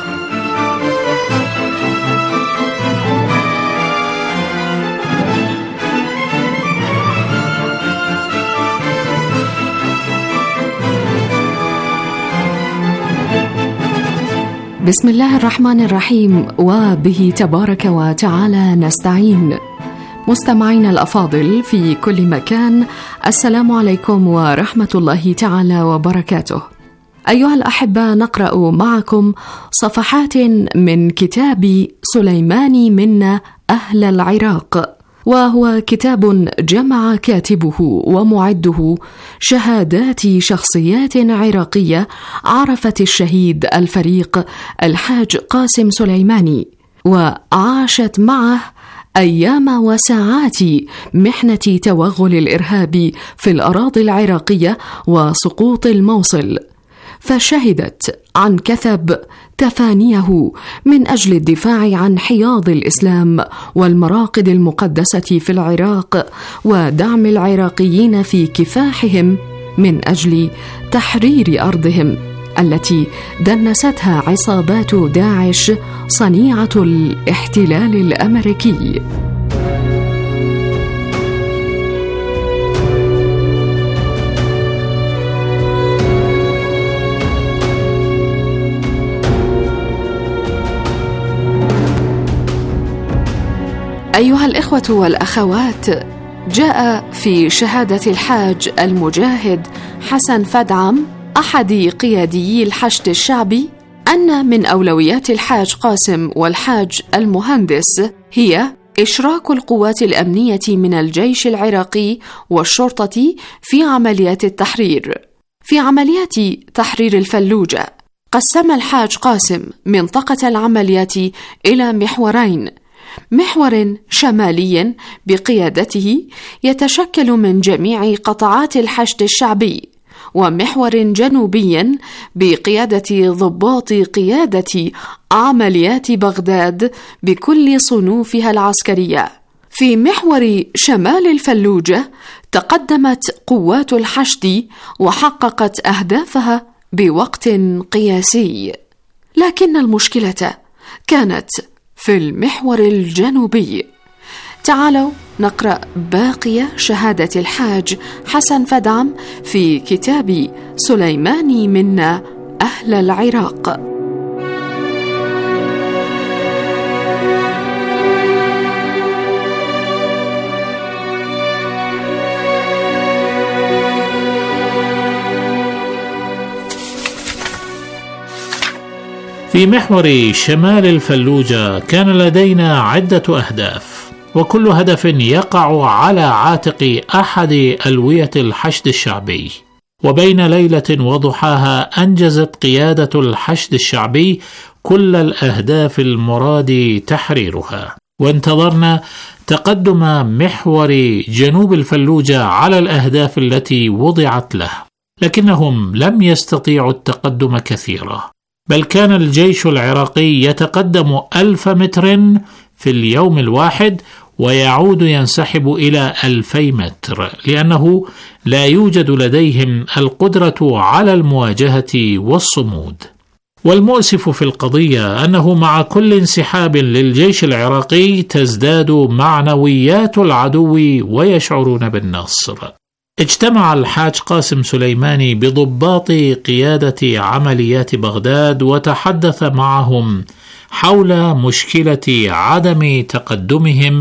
Speaker 5: بسم الله الرحمن الرحيم، وبه تبارك وتعالى نستعين.
Speaker 16: مستمعينا الأفاضل في كل مكان، السلام عليكم ورحمة الله تعالى وبركاته. أيها الأحبة، نقرأ معكم صفحات من كتاب سليمان منا أهل العراق، وهو كتاب جمع كاتبه ومعده شهادات شخصيات عراقية عرفت الشهيد الفريق الحاج قاسم سليماني، وعاشت معه أيام وساعات محنة توغل الإرهاب في الأراضي العراقية وسقوط الموصل، فشهدت عن كثب تفانيه من أجل الدفاع عن حياض الإسلام والمراقد المقدسة في العراق، ودعم العراقيين في كفاحهم من أجل تحرير أرضهم التي دنستها عصابات داعش صنيعة الاحتلال الأمريكي. أيها الإخوة والأخوات، جاء في شهادة الحاج المجاهد حسن فدعم أحد قياديي الحشد الشعبي أن من أولويات الحاج قاسم والحاج المهندس هي إشراك القوات الأمنية من الجيش العراقي والشرطة في عمليات التحرير. في عمليات تحرير الفلوجة قسم الحاج قاسم منطقة العمليات إلى محورين: محور شمالي بقيادته يتشكل من جميع قطاعات الحشد الشعبي، ومحور جنوبي بقيادة ضباط قيادة عمليات بغداد بكل صنوفها العسكرية. في محور شمال الفلوجة تقدمت قوات الحشد وحققت أهدافها بوقت قياسي، لكن المشكلة كانت في المحور الجنوبي. تعالوا نقرأ باقي شهادة الحاج حسن فدعم في كتاب سليمان منا أهل العراق.
Speaker 17: في محور شمال الفلوجة كان لدينا عدة أهداف، وكل هدف يقع على عاتق أحد ألوية الحشد الشعبي. وبين ليلة وضحاها أنجزت قيادة الحشد الشعبي كل الأهداف المراد تحريرها، وانتظرنا تقدم محور جنوب الفلوجة على الأهداف التي وضعت له، لكنهم لم يستطيعوا التقدم كثيرا، بل كان الجيش العراقي يتقدم ألف متر في اليوم الواحد ويعود ينسحب إلى ألفي متر، لأنه لا يوجد لديهم القدرة على المواجهة والصمود. والمؤسف في القضية أنه مع كل انسحاب للجيش العراقي تزداد معنويات العدو ويشعرون بالنصر. اجتمع الحاج قاسم سليماني بضباط قيادة عمليات بغداد وتحدث معهم حول مشكلة عدم تقدمهم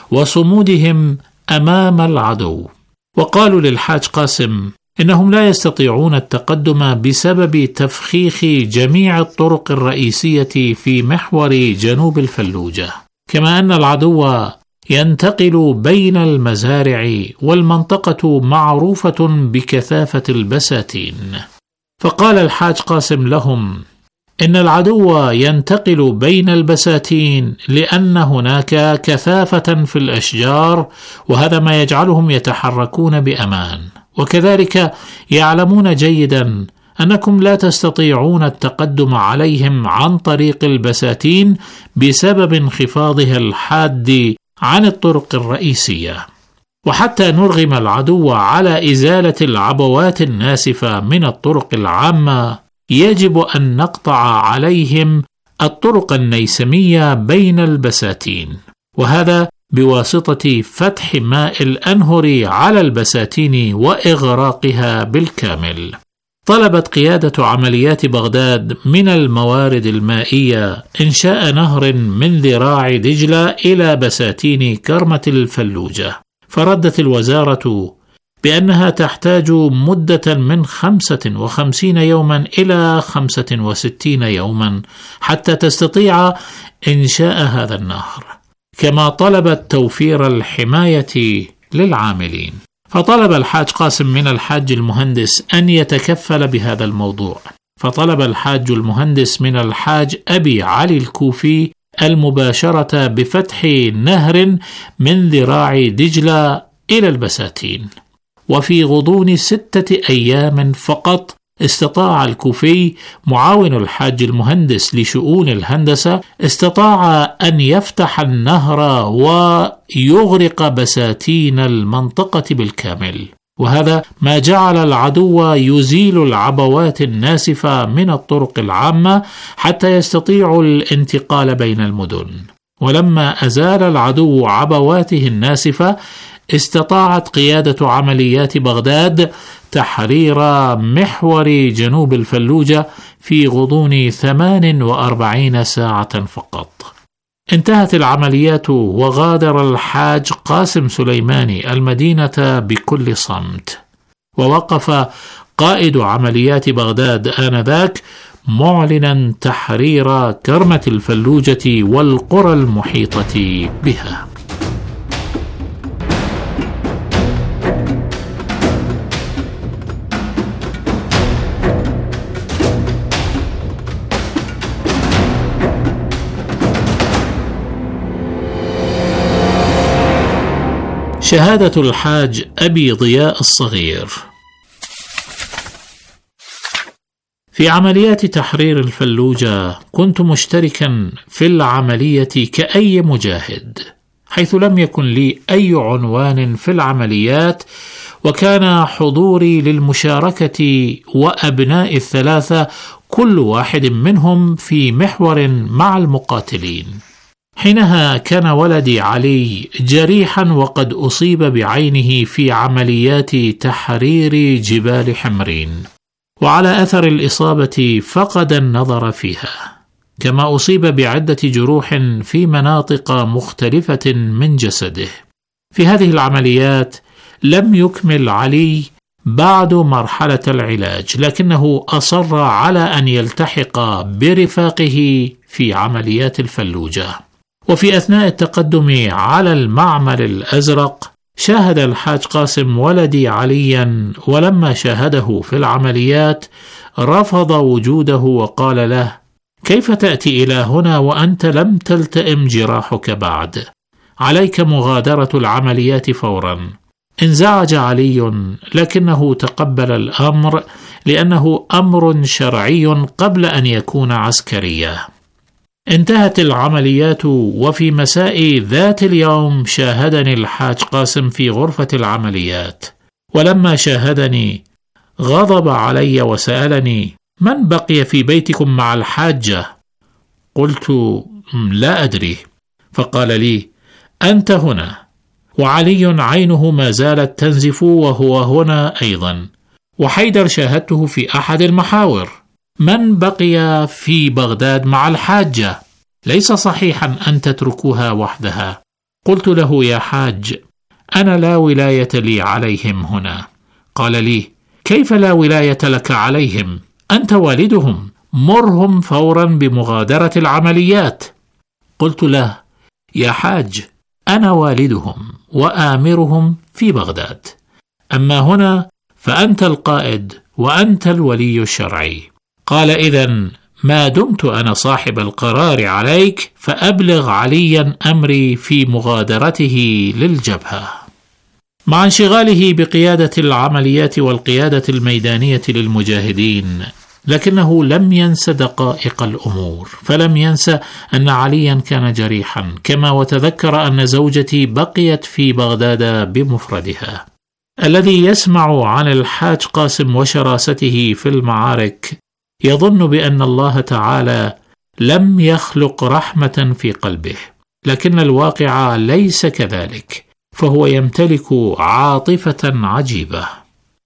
Speaker 17: وصمودهم أمام العدو، وقالوا للحاج قاسم إنهم لا يستطيعون التقدم بسبب تفخيخ جميع الطرق الرئيسية في محور جنوب الفلوجة، كما أن العدو ينتقل بين المزارع، والمنطقة معروفة بكثافة البساتين. فقال الحاج قاسم لهم إن العدو ينتقل بين البساتين لأن هناك كثافة في الأشجار، وهذا ما يجعلهم يتحركون بأمان، وكذلك يعلمون جيدا أنكم لا تستطيعون التقدم عليهم عن طريق البساتين بسبب انخفاضها الحاد عن الطرق الرئيسية. وحتى نرغم العدو على إزالة العبوات الناسفة من الطرق العامة يجب أن نقطع عليهم الطرق النيسمية بين البساتين، وهذا بواسطة فتح ماء الأنهر على البساتين وإغراقها بالكامل. طلبت قيادة عمليات بغداد من الموارد المائية إنشاء نهر من ذراع دجلة إلى بساتين كرمة الفلوجة، فردت الوزارة بأنها تحتاج مدة من خمسة وخمسين يوما إلى خمسة وستين يوما حتى تستطيع إنشاء هذا النهر، كما طلبت توفير الحماية للعاملين. فطلب الحاج قاسم من الحاج المهندس أن يتكفل بهذا الموضوع، فطلب الحاج المهندس من الحاج أبي علي الكوفي المباشرة بفتح نهر من ذراع دجلة إلى البساتين. وفي غضون ستة أيام فقط استطاع الكوفي معاون الحاج المهندس لشؤون الهندسة استطاع أن يفتح النهر ويغرق بساتين المنطقة بالكامل، وهذا ما جعل العدو يزيل العبوات الناسفة من الطرق العامة حتى يستطيعوا الانتقال بين المدن. ولما أزال العدو عبواته الناسفة استطاعت قيادة عمليات بغداد تحرير محور جنوب الفلوجة في غضون ثمان وأربعين ساعة فقط. انتهت العمليات وغادر الحاج قاسم سليماني المدينة بكل صمت، ووقف قائد عمليات بغداد آنذاك معلنا تحرير كرمة الفلوجة والقرى المحيطة بها. شهادة الحاج أبي ضياء الصغير. في عمليات تحرير الفلوجة كنت مشتركا في العملية كأي مجاهد، حيث لم يكن لي أي عنوان في العمليات، وكان حضوري للمشاركة وأبناء الثلاثة كل واحد منهم في محور مع المقاتلين. حينها كان ولدي علي جريحا وقد أصيب بعينه في عمليات تحرير جبال حمرين، وعلى أثر الإصابة فقد النظر فيها، كما أصيب بعدة جروح في مناطق مختلفة من جسده. في هذه العمليات لم يكمل علي بعد مرحلة العلاج، لكنه أصر على أن يلتحق برفاقه في عمليات الفلوجة. وفي أثناء التقدم على المعمل الأزرق شاهد الحاج قاسم ولدي عليا، ولما شاهده في العمليات رفض وجوده وقال له: كيف تأتي إلى هنا وأنت لم تلتئم جراحك بعد؟ عليك مغادرة العمليات فورا. انزعج علي، لكنه تقبل الأمر لأنه أمر شرعي قبل أن يكون عسكريا. انتهت العمليات، وفي مساء ذات اليوم شاهدني الحاج قاسم في غرفة العمليات، ولما شاهدني غضب علي وسألني: من بقي في بيتكم مع الحاجة؟ قلت: لا أدري. فقال لي: أنت هنا، وعلي عينه ما زالت تنزف وهو هنا أيضا، وحيدر شاهدته في أحد المحاور. من بقي في بغداد مع الحاجة؟ ليس صحيحا أن تتركوها وحدها. قلت له: يا حاج، أنا لا ولاية لي عليهم هنا. قال لي: كيف لا ولاية لك عليهم؟ أنت والدهم، مرهم فورا بمغادرة العمليات. قلت له: يا حاج، أنا والدهم وآمرهم في بغداد، أما هنا فأنت القائد وأنت الولي الشرعي. قال: إذن ما دمت أنا صاحب القرار عليك فأبلغ عليا أمري في مغادرته للجبهة. مع انشغاله بقيادة العمليات والقيادة الميدانية للمجاهدين، لكنه لم ينس دقائق الأمور، فلم ينس أن عليا كان جريحا، كما وتذكر أن زوجتي بقيت في بغداد بمفردها. الذي يسمع عن الحاج قاسم وشراسته في المعارك يظن بأن الله تعالى لم يخلق رحمة في قلبه، لكن الواقع ليس كذلك، فهو يمتلك عاطفة عجيبة.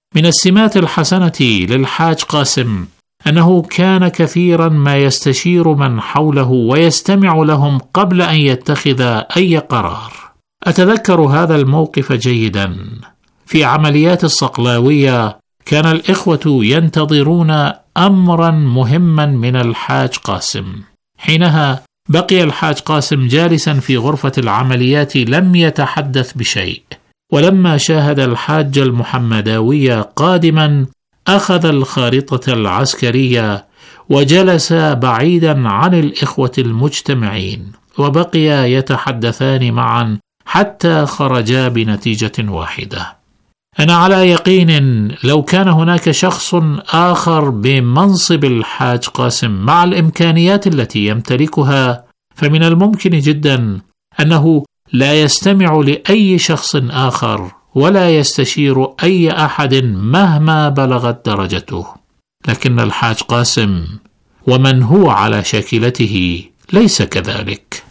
Speaker 17: من السمات الحسنة للحاج قاسم أنه كان كثيرا ما يستشير من حوله ويستمع لهم قبل أن يتخذ أي قرار. أتذكر هذا الموقف جيدا. في عمليات الصقلاوية كان الإخوة ينتظرون أمرا مهما من الحاج قاسم. حينها بقي الحاج قاسم جالسا في غرفة العمليات لم يتحدث بشيء، ولما شاهد الحاج المحمداوي قادما أخذ الخارطة العسكرية وجلس بعيدا عن الإخوة المجتمعين، وبقيا يتحدثان معا حتى خرجا بنتيجة واحدة. أنا على يقين لو كان هناك شخص آخر بمنصب الحاج قاسم مع الإمكانيات التي يمتلكها، فمن الممكن جدا أنه لا يستمع لأي شخص آخر ولا يستشير أي أحد مهما بلغت درجته. لكن الحاج قاسم ومن هو على شاكلته ليس كذلك.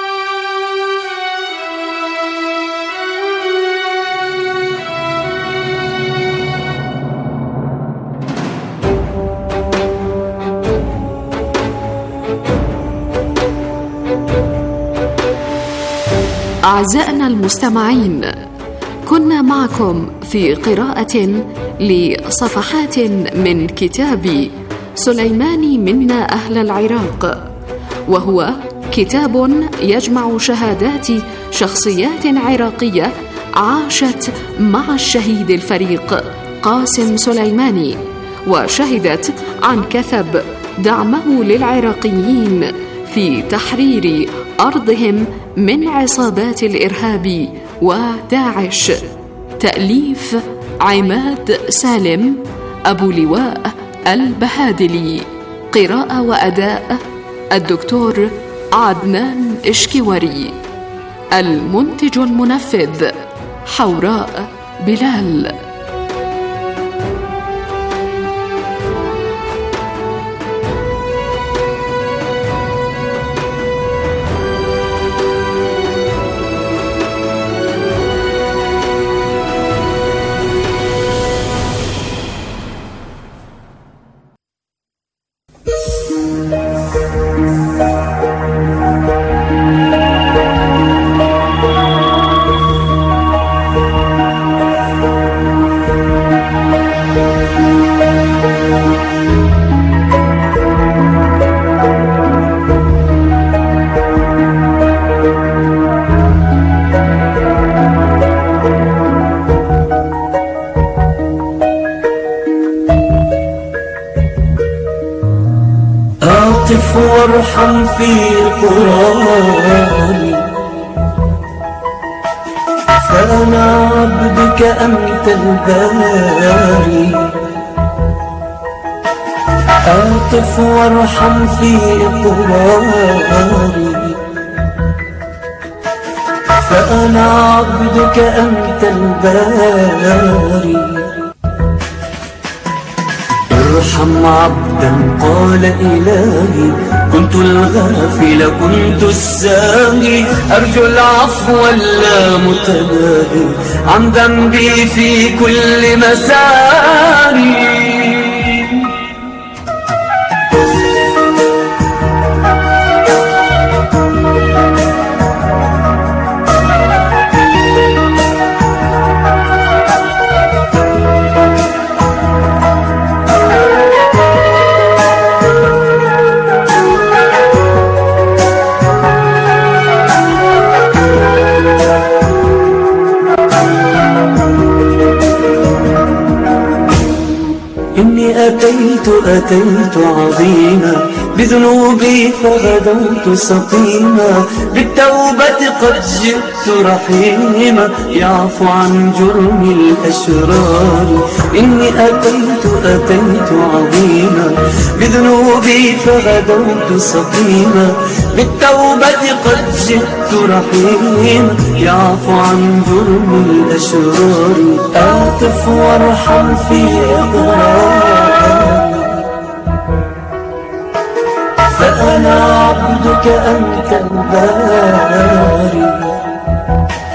Speaker 16: أعزائنا المستمعين، كنا معكم في قراءة لصفحات من كتاب سليماني منا أهل العراق، وهو كتاب يجمع شهادات شخصيات عراقية عاشت مع الشهيد الفريق قاسم سليماني، وشهدت عن كثب دعمه للعراقيين في تحرير أرضهم من عصابات الإرهاب وداعش. تأليف عماد سالم، أبو لواء البهادلي. قراءة وأداء الدكتور عدنان إشكيوري. المنتج المنفذ حوراء بلال.
Speaker 18: وارحم في قراري، فأنا عبدك أنت الباري. أعطف وارحم في قراري، فأنا عبدك أنت الباري. ارحم عبدا قال إلهي، كنت الغافل كنت الساهي، أرجو العفو اللامتناهي عن ذنبي في كل مساري. أتيت أتيت عظيما، بذنوبي فغدوت سقيما، بالتوبة قد جئت رحيما، يعفو عن جرم الأشرار. إني أتيت أتيت عظيما، بذنوبي فغدوت سقيما، بالتوبة قد جئت رحيما، يعفو عن جرم الأشرار. أعطف وارحم في إقراري، فأنا عبدك أنت الباري.